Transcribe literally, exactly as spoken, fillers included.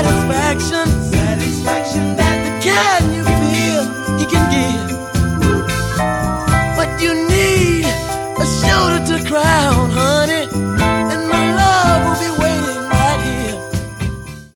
satisfaction, satisfaction that the can you feel he can give.